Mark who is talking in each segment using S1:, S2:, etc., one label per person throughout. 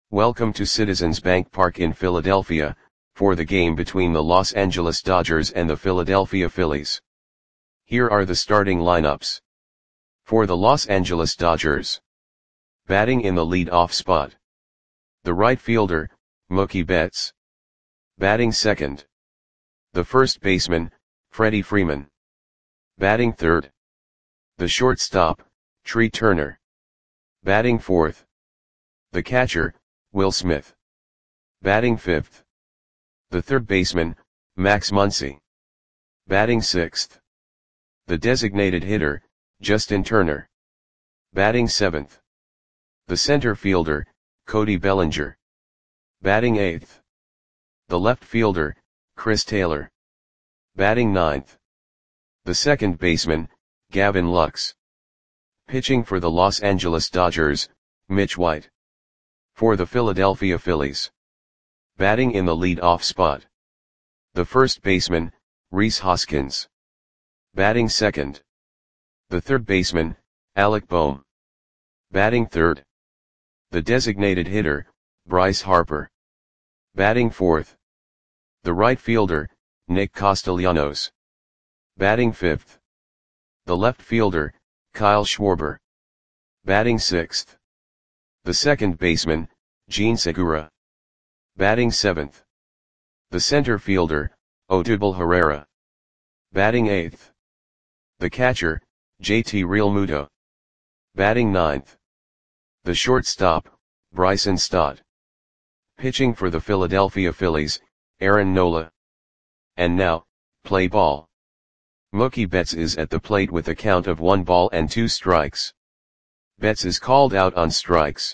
S1: Welcome to Citizens Bank Park in Philadelphia, for the game between the Los Angeles Dodgers and the Philadelphia Phillies. Here are the starting lineups. For the Los Angeles Dodgers. Batting in the lead-off spot. The right fielder, Mookie Betts. Batting second. The first baseman, Freddie Freeman. Batting third. The shortstop, Trea Turner. Batting fourth. The catcher, Will Smith. Batting fifth. The third baseman, Max Muncy. Batting sixth. The designated hitter, Justin Turner. Batting seventh. The center fielder, Cody Bellinger. Batting eighth. The left fielder, Chris Taylor. Batting ninth. The second baseman, Gavin Lux. Pitching for the Los Angeles Dodgers, Mitch White. For the Philadelphia Phillies. Batting in the lead-off spot. The first baseman, Rhys Hoskins. Batting second. The third baseman, Alec Bohm. Batting third. The designated hitter, Bryce Harper. Batting fourth. The right fielder, Nick Castellanos. Batting fifth. The left fielder, Kyle Schwarber. Batting sixth. The second baseman, Jean Segura. Batting seventh. The center fielder, Odubel Herrera. Batting eighth. The catcher, JT Realmuto. Batting ninth. The shortstop, Bryson Stott. Pitching for the Philadelphia Phillies, Aaron Nola. And now, play ball. Mookie Betts is at the plate with a count of 1-2 strikes. Betts is called out on strikes.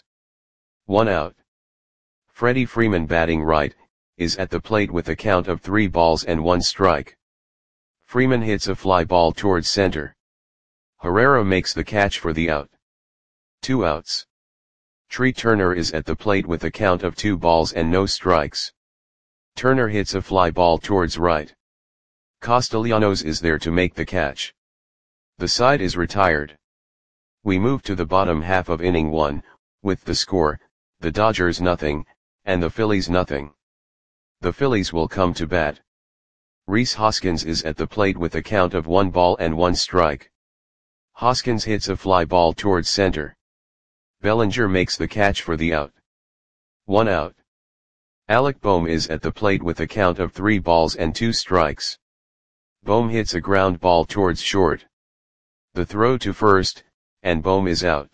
S1: 1 out. Freddie Freeman batting right, is at the plate with a count of 3-1 strike. Freeman hits a fly ball towards center. Herrera makes the catch for the out. 2 outs. Trea Turner is at the plate with a count of 2-0 strikes. Turner hits a fly ball towards right. Castellanos is there to make the catch. The side is retired. We move to the bottom half of inning 1, with the score, the Dodgers 0, and the Phillies 0. The Phillies will come to bat. Rhys Hoskins is at the plate with a count of 1-1 strike. Hoskins hits a fly ball towards center. Bellinger makes the catch for the out. 1 out. Alec Bohm is at the plate with a count of 3-2 strikes. Bohm hits a ground ball towards short. The throw to first, and Bohm is out.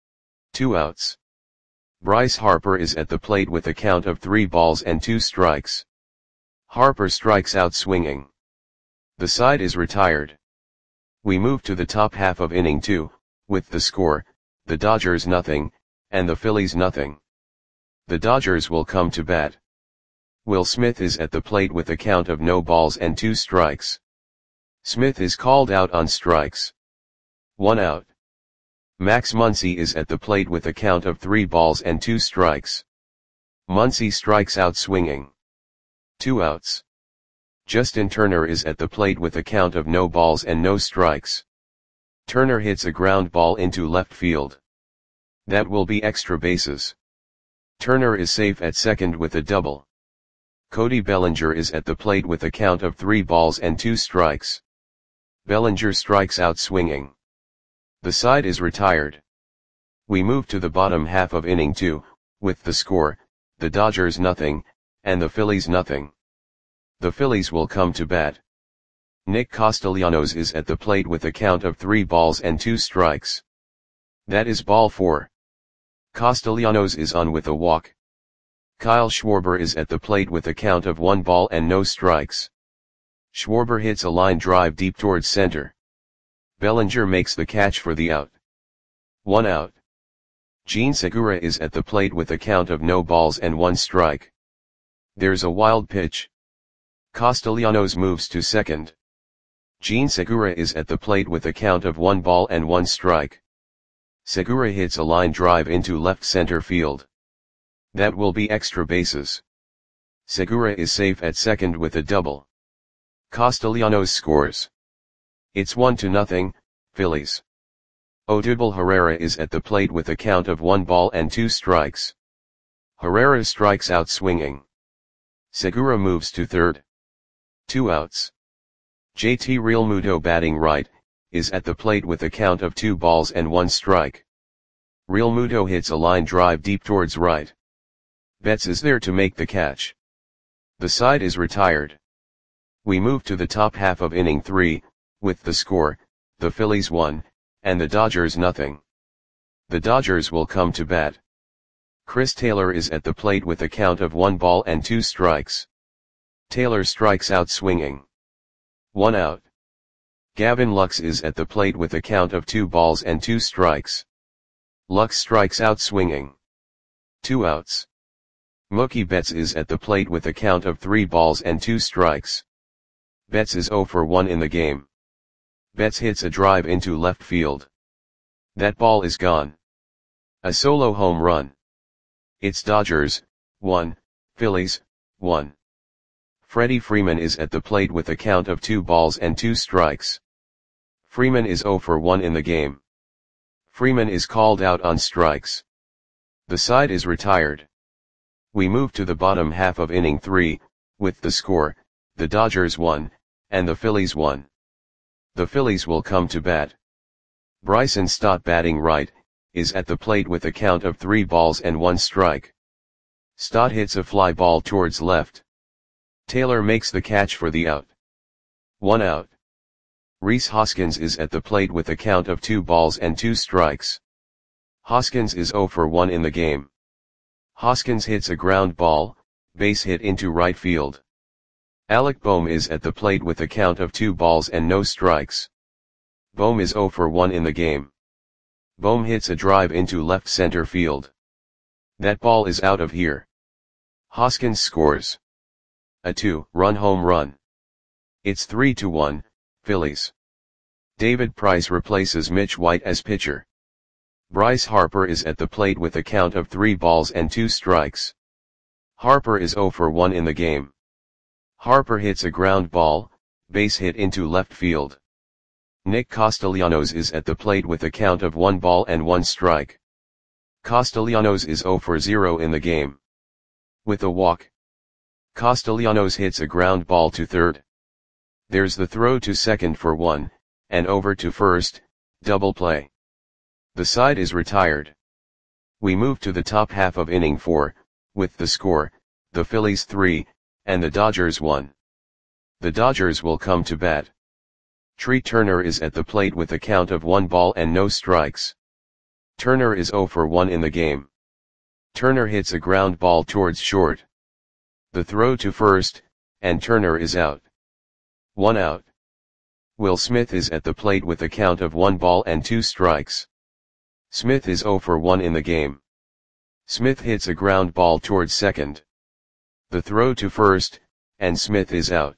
S1: 2 outs. Bryce Harper is at the plate with a count of 3-2 strikes. Harper strikes out swinging. The side is retired. We move to the top half of inning 2, with the score, the Dodgers 0, and the Phillies 0. The Dodgers will come to bat. Will Smith is at the plate with a count of 0-2 strikes. Smith is called out on strikes. 1 out. Max Muncy is at the plate with a count of 3-2 strikes. Muncy strikes out swinging. 2 outs. Justin Turner is at the plate with a count of 0 strikes. Turner hits a ground ball into left field. That will be extra bases. Turner is safe at second with a double. Cody Bellinger is at the plate with a count of 3-2 strikes. Bellinger strikes out swinging. The side is retired. We move to the bottom half of inning 2, with the score, the Dodgers 0, and the Phillies 0. The Phillies will come to bat. Nick Castellanos is at the plate with a count of 3-2 strikes. That is ball 4. Castellanos is on with a walk. Kyle Schwarber is at the plate with a count of 1-0 strikes. Schwarber hits a line drive deep towards center. Bellinger makes the catch for the out. 1 out. Jean Segura is at the plate with a count of 0-1 strike. There's a wild pitch. Castellanos moves to second. Jean Segura is at the plate with a count of 1-1 strike. Segura hits a line drive into left center field. That will be extra bases. Segura is safe at second with a double. Castellanos scores. It's 1-0, Phillies. Odubel Herrera is at the plate with a count of 1-2 strikes. Herrera strikes out swinging. Segura moves to third. 2 outs. JT Realmuto batting right, is at the plate with a count of 2 balls and 1 strike. Realmuto hits a line drive deep towards right. Betts is there to make the catch. The side is retired. We move to the top half of inning 3, with the score, the Phillies 1, and the Dodgers nothing. The Dodgers will come to bat. Chris Taylor is at the plate with a count of 1 ball and 2 strikes. Taylor strikes out swinging. 1 out. Gavin Lux is at the plate with a count of 2 balls and 2 strikes. Lux strikes out swinging. 2 outs. Mookie Betts is at the plate with a count of 3 balls and 2 strikes. Betts is 0 for 1 in the game. Betts hits a drive into left field. That ball is gone. A solo home run. It's Dodgers, 1, Phillies, 1. Freddie Freeman is at the plate with a count of 2 balls and 2 strikes. Freeman is 0 for 1 in the game. Freeman is called out on strikes. The side is retired. We move to the bottom half of inning 3, with the score, the Dodgers 1, and the Phillies 1. The Phillies will come to bat. Bryson Stott batting right, is at the plate with a count of 3 balls and 1 strike. Stott hits a fly ball towards left. Taylor makes the catch for the out. 1 out. Rhys Hoskins is at the plate with a count of 2 balls and 2 strikes. Hoskins is 0 for 1 in the game. Hoskins hits a ground ball, base hit into right field. Alec Bohm is at the plate with a count of 2 balls and no strikes. Bohm is 0 for 1 in the game. Bohm hits a drive into left center field. That ball is out of here. Hoskins scores a 2-run home run. It's 3-1, Phillies. David Price replaces Mitch White as pitcher. Bryce Harper is at the plate with a count of 3 balls and 2 strikes. Harper is 0 for 1 in the game. Harper hits a ground ball, base hit into left field. Nick Castellanos is at the plate with a count of 1 ball and 1 strike. Castellanos is 0 for 0 in the game. With a walk, Castellanos hits a ground ball to third. There's the throw to second for 1, and over to first, double play. The side is retired. We move to the top half of inning 4, with the score, the Phillies 3, and the Dodgers 1. The Dodgers will come to bat. Trey Turner is at the plate with a count of 1 ball and no strikes. Turner is 0 for 1 in the game. Turner hits a ground ball towards short. The throw to first, and Turner is out. 1 out. Will Smith is at the plate with a count of 1 ball and 2 strikes. Smith is 0 for 1 in the game. Smith hits a ground ball towards second. The throw to first, and Smith is out.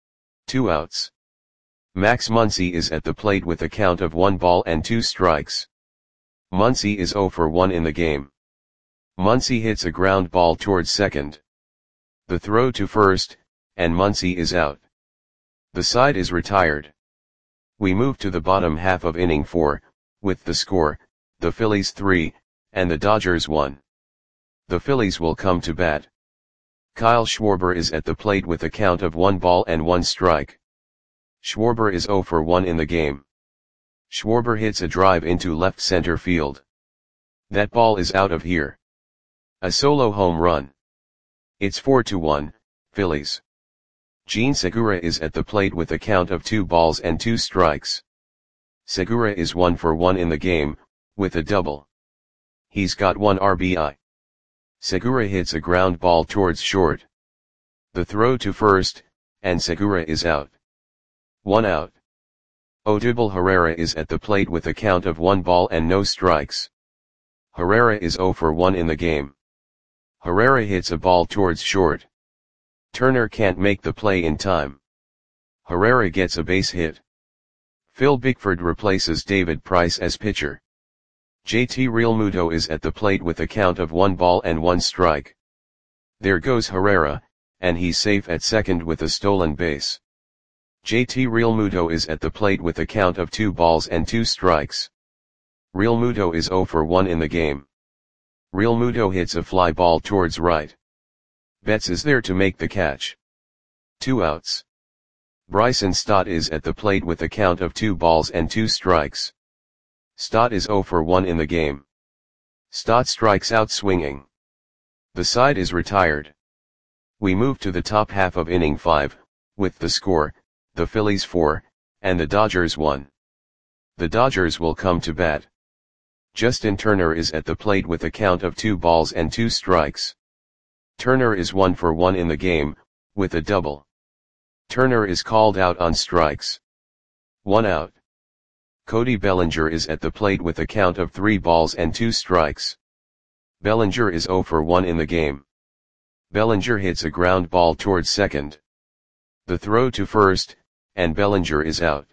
S1: 2 outs. Max Muncy is at the plate with a count of 1 ball and 2 strikes. Muncy is 0 for 1 in the game. Muncy hits a ground ball towards second. The throw to first, and Muncy is out. The side is retired. We move to the bottom half of inning 4, with the score, the Phillies 3, and the Dodgers 1. The Phillies will come to bat. Kyle Schwarber is at the plate with a count of 1 ball and 1 strike. Schwarber is 0 for 1 in the game. Schwarber hits a drive into left center field. That ball is out of here. A solo home run. It's 4-1, Phillies. Jean Segura is at the plate with a count of 2 balls and 2 strikes. Segura is 1 for 1 in the game, with a double. He's got 1 RBI. Segura hits a ground ball towards short. The throw to first, and Segura is out. 1 out. Odubel Herrera is at the plate with a count of 1 ball and no strikes. Herrera is 0 for 1 in the game. Herrera hits a ball towards short. Turner can't make the play in time. Herrera gets a base hit. Phil Bickford replaces David Price as pitcher. JT Realmuto is at the plate with a count of 1 ball and 1 strike. There goes Herrera, and he's safe at second with a stolen base. JT Realmuto is at the plate with a count of 2 balls and 2 strikes. Realmuto is 0 for 1 in the game. Realmuto hits a fly ball towards right. Betts is there to make the catch. 2 outs. Bryson Stott is at the plate with a count of 2 balls and 2 strikes. Stott is 0 for 1 in the game. Stott strikes out swinging. The side is retired. We move to the top half of inning 5, with the score, the Phillies 4, and the Dodgers 1. The Dodgers will come to bat. Justin Turner is at the plate with a count of 2 balls and 2 strikes. Turner is 1 for 1 in the game, with a double. Turner is called out on strikes. 1 out. Cody Bellinger is at the plate with a count of 3 balls and 2 strikes. Bellinger is 0 for 1 in the game. Bellinger hits a ground ball towards second. The throw to first, and Bellinger is out.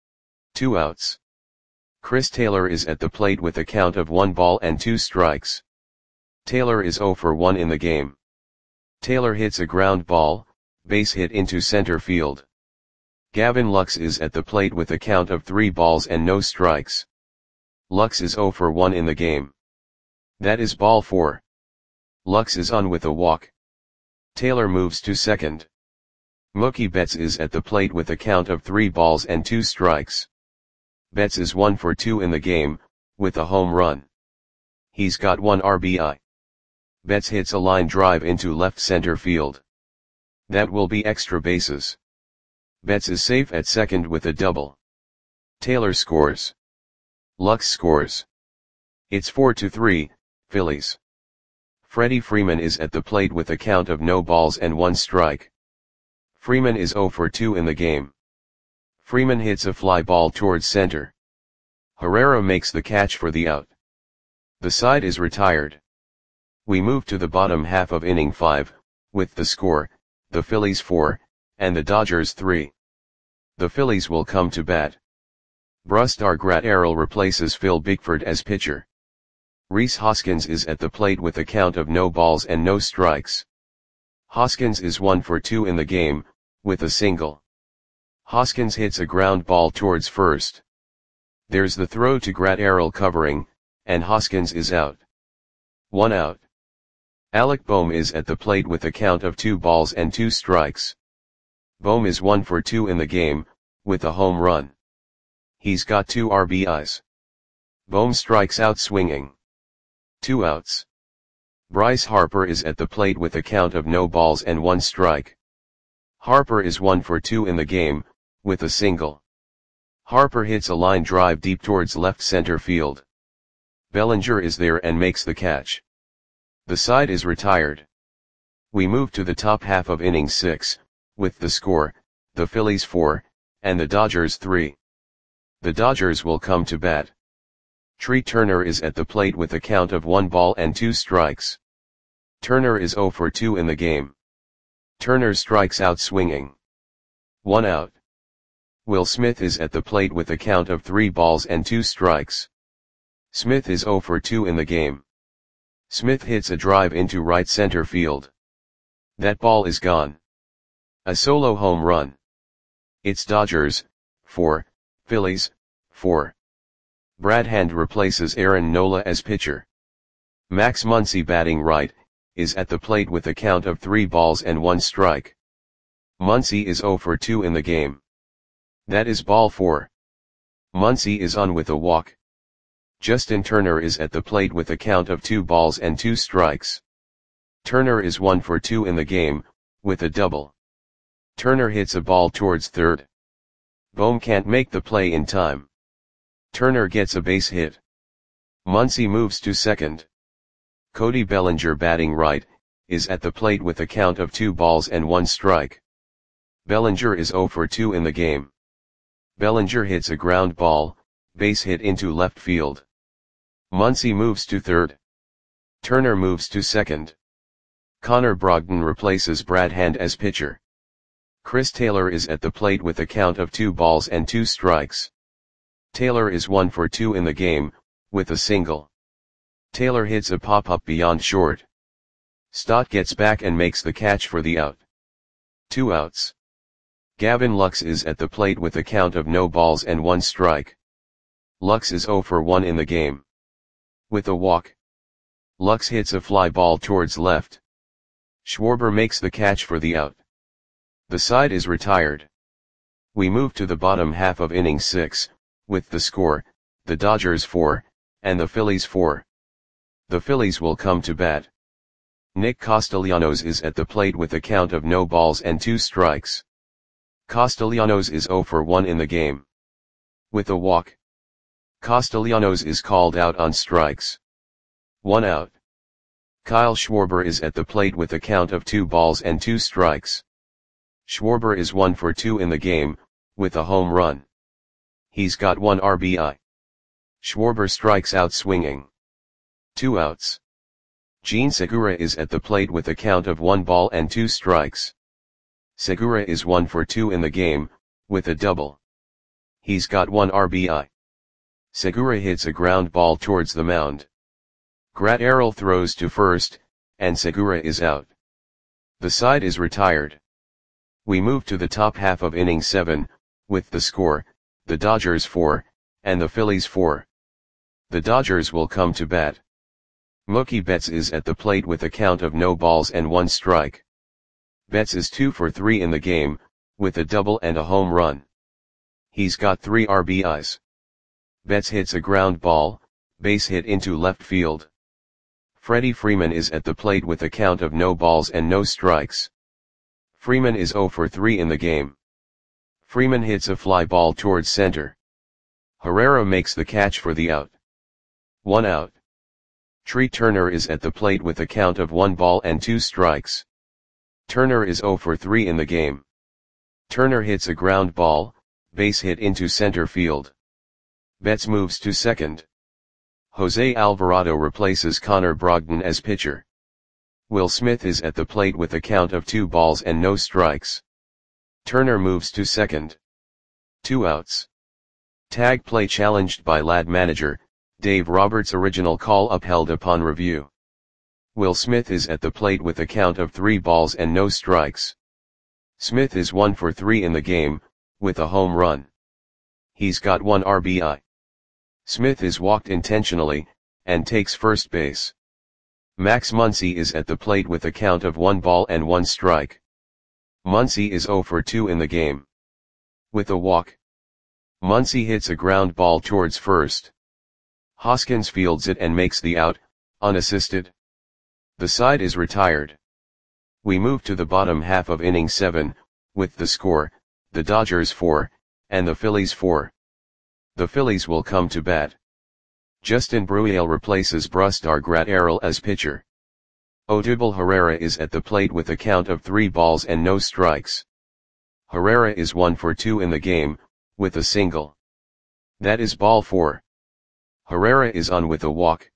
S1: 2 outs. Chris Taylor is at the plate with a count of 1 ball and 2 strikes. Taylor is 0 for 1 in the game. Taylor hits a ground ball, base hit into center field. Gavin Lux is at the plate with a count of 3 balls and no strikes. Lux is 0 for 1 in the game. That is ball 4. Lux is on with a walk. Taylor moves to second. Mookie Betts is at the plate with a count of 3 balls and 2 strikes. Betts is 1 for 2 in the game, with a home run. He's got 1 RBI. Betts hits a line drive into left center field. That will be extra bases. Betts is safe at second with a double. Taylor scores. Lux scores. It's 4-3, Phillies. Freddie Freeman is at the plate with a count of no balls and 1 strike. Freeman is 0 for 2 in the game. Freeman hits a fly ball towards center. Herrera makes the catch for the out. The side is retired. We move to the bottom half of inning 5, with the score, the Phillies 4, and the Dodgers 3. The Phillies will come to bat. Brusdar Graterol replaces Phil Bickford as pitcher. Rhys Hoskins is at the plate with a count of no balls and no strikes. Hoskins is 1 for 2 in the game, with a single. Hoskins hits a ground ball towards first. There's the throw to Graterol covering, and Hoskins is out. 1 out. Alec Bohm is at the plate with a count of 2 balls and 2 strikes. Bohm is 1 for 2 in the game, with a home run. He's got 2 RBIs. Bohm strikes out swinging. 2 outs. Bryce Harper is at the plate with a count of no balls and 1 strike. Harper is 1 for 2 in the game, with a single. Harper hits a line drive deep towards left center field. Bellinger is there and makes the catch. The side is retired. We move to the top half of inning 6, with the score, the Phillies 4, and the Dodgers 3. The Dodgers will come to bat. Tree Turner is at the plate with a count of 1 ball and 2 strikes. Turner is 0 for 2 in the game. Turner strikes out swinging. 1 out. Will Smith is at the plate with a count of 3 balls and 2 strikes. Smith is 0 for 2 in the game. Smith hits a drive into right center field. That ball is gone. A solo home run. It's Dodgers 4, Phillies 4. Brad Hand replaces Aaron Nola as pitcher. Max Muncy batting right, is at the plate with a count of 3 balls and 1 strike. Muncy is 0 for 2 in the game. That is ball 4. Muncy is on with a walk. Justin Turner is at the plate with a count of 2 balls and 2 strikes. Turner is 1 for 2 in the game, with a double. Turner hits a ball towards third. Bohm can't make the play in time. Turner gets a base hit. Muncy moves to second. Cody Bellinger batting right, is at the plate with a count of 2 balls and 1 strike. Bellinger is 0 for 2 in the game. Bellinger hits a ground ball, base hit into left field. Muncy moves to third. Turner moves to second. Connor Brogdon replaces Brad Hand as pitcher. Chris Taylor is at the plate with a count of 2 balls and 2 strikes. Taylor is 1 for 2 in the game, with a single. Taylor hits a pop-up beyond short. Stott gets back and makes the catch for the out. 2 outs. Gavin Lux is at the plate with a count of no balls and 1 strike. Lux is 0 for 1 in the game. With a walk. Lux hits a fly ball towards left. Schwarber makes the catch for the out. The side is retired. We move to the bottom half of inning 6, with the score, the Dodgers 4, and the Phillies 4. The Phillies will come to bat. Nick Castellanos is at the plate with a count of no balls and 2 strikes. Castellanos is 0 for 1 in the game. With a walk, Castellanos is called out on strikes. 1 out. Kyle Schwarber is at the plate with a count of 2 balls and 2 strikes. Schwarber is 1 for 2 in the game, with a home run. He's got 1 RBI. Schwarber strikes out swinging. 2 outs. Jean Segura is at the plate with a count of 1 ball and 2 strikes. Segura is 1 for 2 in the game, with a double. He's got 1 RBI. Segura hits a ground ball towards the mound. Graterol throws to first, and Segura is out. The side is retired. We move to the top half of inning 7, with the score, the Dodgers 4, and the Phillies 4. The Dodgers will come to bat. Mookie Betts is at the plate with a count of no balls and 1 strike. Betts is 2 for 3 in the game, with a double and a home run. He's got 3 RBIs. Betts hits a ground ball, base hit into left field. Freddie Freeman is at the plate with a count of no balls and no strikes. Freeman is 0 for 3 in the game. Freeman hits a fly ball towards center. Herrera makes the catch for the out. 1 out. Tree Turner is at the plate with a count of 1 ball and 2 strikes. Turner is 0 for 3 in the game. Turner hits a ground ball, base hit into center field. Betts moves to second. Jose Alvarado replaces Connor Brogdon as pitcher. Will Smith is at the plate with a count of 2 balls and no strikes. Turner moves to second. 2 outs. Tag play challenged by Lad manager, Dave Roberts. Original call upheld upon review. Will Smith is at the plate with a count of 3 balls and no strikes. Smith is 1 for 3 in the game, with a home run. He's got 1 RBI. Smith is walked intentionally, and takes first base. Max Muncy is at the plate with a count of 1 ball and 1 strike. Muncy is 0 for 2 in the game. With a walk, Muncy hits a ground ball towards first. Hoskins fields it and makes the out, unassisted. The side is retired. We move to the bottom half of inning 7, with the score, the Dodgers 4, and the Phillies 4. The Phillies will come to bat. Justin Bruihl replaces Brusdar Graterol as pitcher. Odubel Herrera is at the plate with a count of 3 balls and no strikes. Herrera is 1 for 2 in the game, with a single. That is ball 4. Herrera is on with a walk.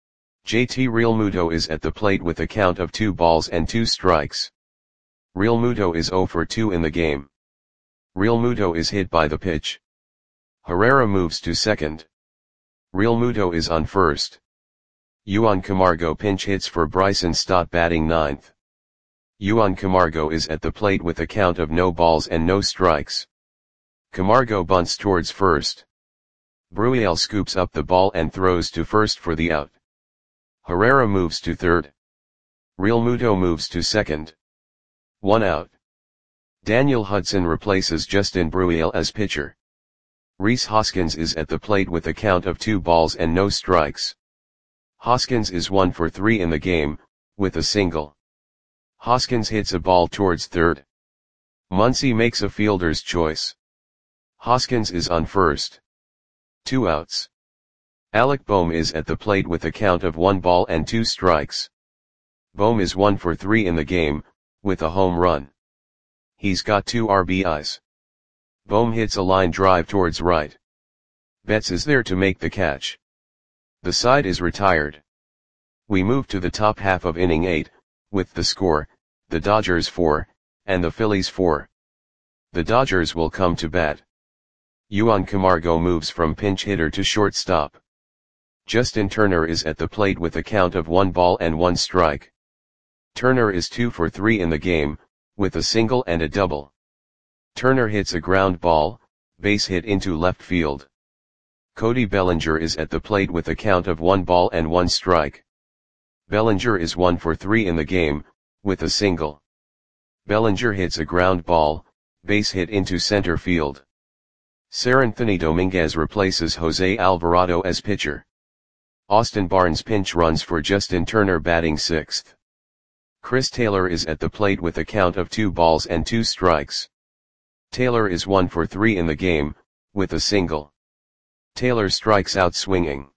S1: JT Realmuto is at the plate with a count of 2 balls and 2 strikes. Realmuto is 0 for 2 in the game. Realmuto is hit by the pitch. Herrera moves to second. Realmuto is on first. Juan Camargo pinch hits for Bryson Stott batting 9th. Juan Camargo is at the plate with a count of no balls and no strikes. Camargo bunts towards first. Bruihl scoops up the ball and throws to first for the out. Herrera moves to third. Realmuto moves to second. 1 out. Daniel Hudson replaces Justin Bruihl as pitcher. Rhys Hoskins is at the plate with a count of 2 balls and no strikes. Hoskins is 1 for 3 in the game, with a single. Hoskins hits a ball towards third. Muncy makes a fielder's choice. Hoskins is on first. 2 outs. Alec Bohm is at the plate with a count of 1 ball and 2 strikes. Bohm is 1 for 3 in the game, with a home run. He's got 2 RBIs. Bohm hits a line drive towards right. Betts is there to make the catch. The side is retired. We move to the top half of inning 8, with the score, the Dodgers 4, and the Phillies 4. The Dodgers will come to bat. Juan Camargo moves from pinch hitter to shortstop. Justin Turner is at the plate with a count of 1 ball and 1 strike. Turner is 2 for 3 in the game, with a single and a double. Turner hits a ground ball, base hit into left field. Cody Bellinger is at the plate with a count of 1 ball and 1 strike. Bellinger is 1 for 3 in the game, with a single. Bellinger hits a ground ball, base hit into center field. Seranthony Dominguez replaces Jose Alvarado as pitcher. Austin Barnes pinch runs for Justin Turner batting 6th. Chris Taylor is at the plate with a count of 2 balls and 2 strikes. Taylor is 1 for 3 in the game, with a single. Taylor strikes out swinging.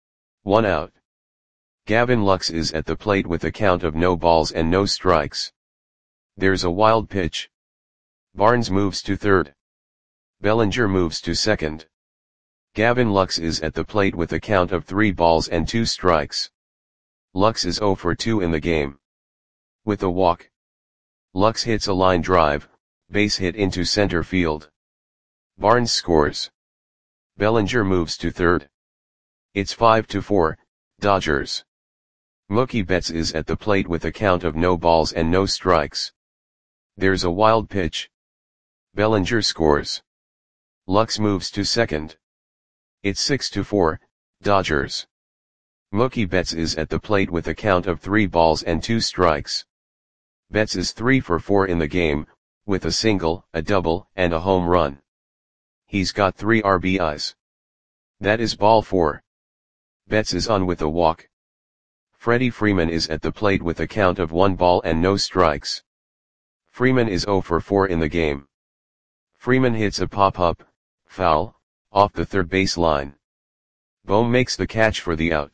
S1: 1 out. Gavin Lux is at the plate with a count of no balls and no strikes. There's a wild pitch. Barnes moves to third. Bellinger moves to second. Gavin Lux is at the plate with a count of 3 balls and 2 strikes. Lux is 0 for 2 in the game. With a walk. Lux hits a line drive, base hit into center field. Barnes scores. Bellinger moves to third. It's 5-4, Dodgers. Mookie Betts is at the plate with a count of no balls and no strikes. There's a wild pitch. Bellinger scores. Lux moves to second. It's 6-4, Dodgers. Mookie Betts is at the plate with a count of 3 balls and 2 strikes. Betts is 3 for 4 in the game, with a single, a double, and a home run. He's got 3 RBIs. That is ball 4. Betts is on with a walk. Freddie Freeman is at the plate with a count of 1 ball and no strikes. Freeman is 0 for 4 in the game. Freeman hits a pop-up, foul, off the third base line. Bohm makes the catch for the out.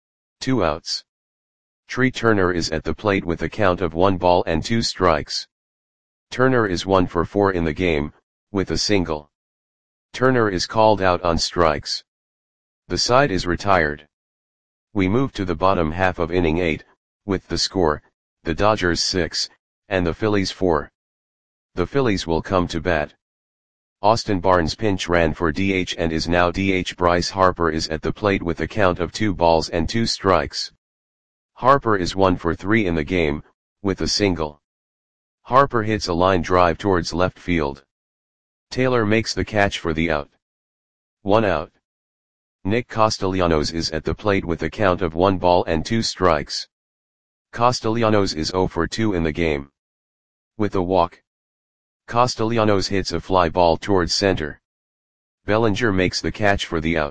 S1: 2 outs. Tree Turner is at the plate with a count of 1 ball and 2 strikes. Turner is 1 for 4 in the game, with a single. Turner is called out on strikes. The side is retired. We move to the bottom half of inning 8, with the score, the Dodgers 6, and the Phillies 4. The Phillies will come to bat. Austin Barnes pinch ran for DH and is now DH. Bryce Harper is at the plate with a count of 2 balls and 2 strikes. Harper is 1 for 3 in the game, with a single. Harper hits a line drive towards left field. Taylor makes the catch for the out. 1 out. Nick Castellanos is at the plate with a count of 1 ball and 2 strikes. Castellanos is 0 for 2 in the game. With a walk. Castellanos hits a fly ball towards center. Bellinger makes the catch for the out.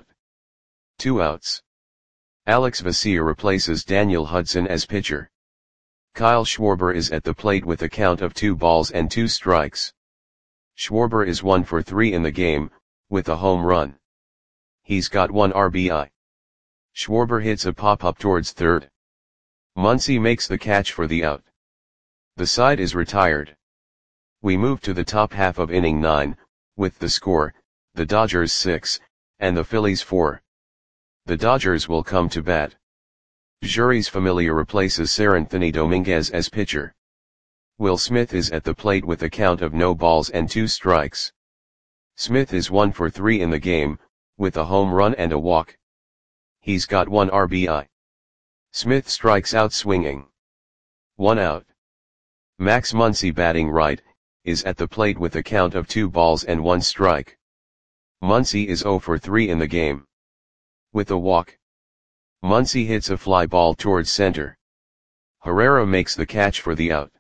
S1: 2 outs. Alex Vesia replaces Daniel Hudson as pitcher. Kyle Schwarber is at the plate with a count of 2 balls and 2 strikes. Schwarber is 1 for 3 in the game, with a home run. He's got 1 RBI. Schwarber hits a pop-up towards third. Muncy makes the catch for the out. The side is retired. We move to the top half of inning 9, with the score, the Dodgers 6, and the Phillies 4. The Dodgers will come to bat. Jeurys Familia replaces Seranthony Dominguez as pitcher. Will Smith is at the plate with a count of no balls and 2 strikes. Smith is 1 for 3 in the game, with a home run and a walk. He's got 1 RBI. Smith strikes out swinging. 1 out. Max Muncy batting right, is at the plate with a count of 2 balls and 1 strike. Muncy is 0 for 3 in the game. With a walk. Muncy hits a fly ball towards center. Herrera makes the catch for the out.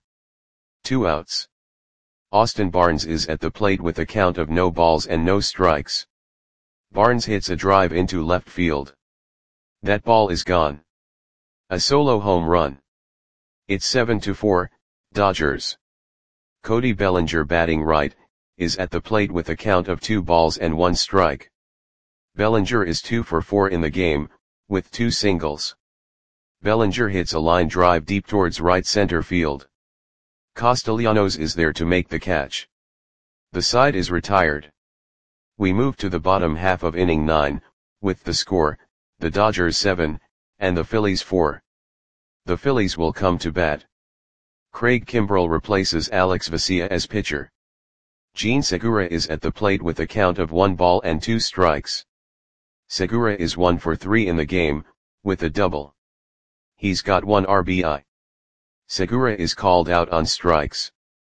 S1: 2 outs. Austin Barnes is at the plate with a count of no balls and no strikes. Barnes hits a drive into left field. That ball is gone. A solo home run. It's 7-4, Dodgers. Cody Bellinger batting right, is at the plate with a count of 2 balls and 1 strike. Bellinger is 2 for 4 in the game, with 2 singles. Bellinger hits a line drive deep towards right center field. Castellanos is there to make the catch. The side is retired. We move to the bottom half of inning 9, with the score, the Dodgers 7, and the Phillies 4. The Phillies will come to bat. Craig Kimbrell replaces Alex Vesia as pitcher. Gene Segura is at the plate with a count of 1 ball and 2 strikes. Segura is 1 for 3 in the game, with a double. He's got 1 RBI. Segura is called out on strikes.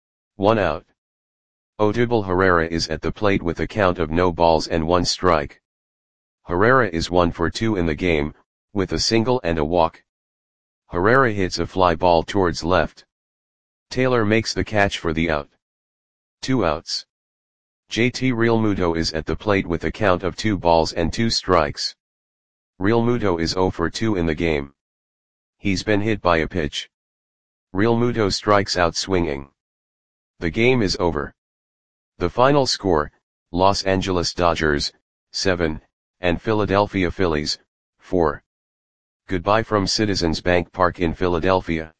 S1: 1 out. Odubel Herrera is at the plate with a count of no balls and 1 strike. Herrera is 1 for 2 in the game, with a single and a walk. Herrera hits a fly ball towards left. Taylor makes the catch for the out. 2 outs. JT Realmuto is at the plate with a count of 2 balls and 2 strikes. Realmuto is 0 for 2 in the game. He's been hit by a pitch. Realmuto strikes out swinging. The game is over. The final score, Los Angeles Dodgers, 7, and Philadelphia Phillies, 4. Goodbye from Citizens Bank Park in Philadelphia.